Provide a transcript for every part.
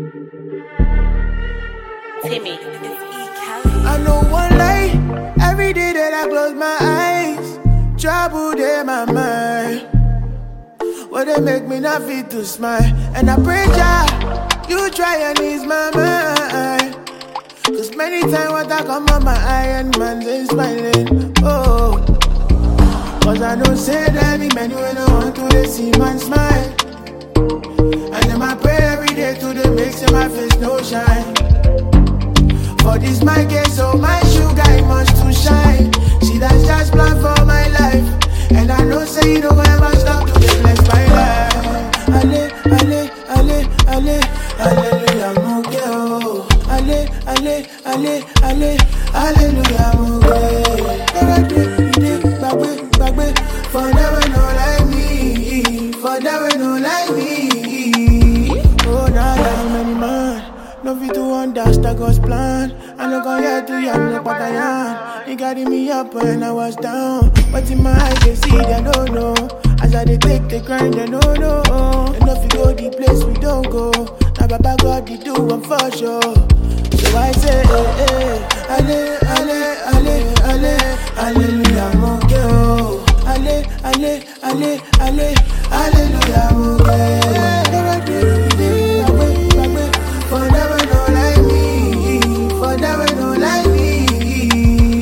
Timmy, it's E. Kelly. I know one lie, every day that I close my eyes, trouble in my mind. What they make me not feel to smile. And I pray Jah, you try and ease my mind. Cause many times what I come on my eye and man ain't smiling. Oh, cause I don't say that me many when I want to see man smile. And then I pray every day to the makes in my face no shine. For this my case, so my sugar it must to shine. See that's just plan for my life. And I know say you don't ever stop to the bless my life. Ale, ale, ale, ale, hallelujah, mon Dieu. Ale, ale, ale, ale, hallelujah, mon Dieu. Bagwe, for never know like me, for never know like me. Oh, now many man. No fit to understand God's plan. I no go here to you, no what I am. He carry me up when I was down. But in my eyes they see they don't know. As I they take the grind they don't know. And if you go the place we don't go. Now Baba God they do one for sure. So I say, ale, ale, ale, ale, hallelujah, mon Dieu. Ale, ale, ale, ale, hallelujah, mon Dieu. For never know like me, for never know like me.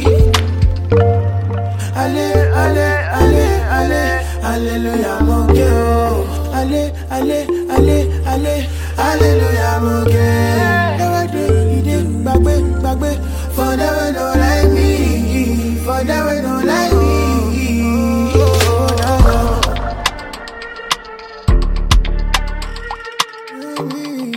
Ale, ale, ale, ale, hallelujah, mon Dieu. Ale, ale, ale, ale, hallelujah, mon Dieu. Bagbe, for never know like me, for never know like me. Oh, no.